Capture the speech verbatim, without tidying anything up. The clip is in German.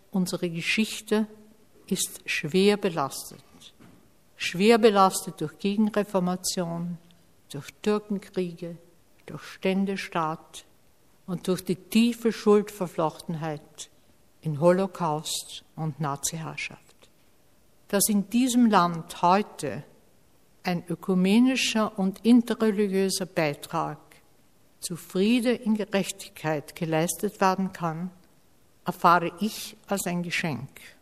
unsere Geschichte ist schwer belastet. Schwer belastet durch Gegenreformation, durch Türkenkriege, durch Ständestaat und durch die tiefe Schuldverflochtenheit in Holocaust und Naziherrschaft. Dass in diesem Land heute ein ökumenischer und interreligiöser Beitrag zu Friede in Gerechtigkeit geleistet werden kann, erfahre ich als ein Geschenk.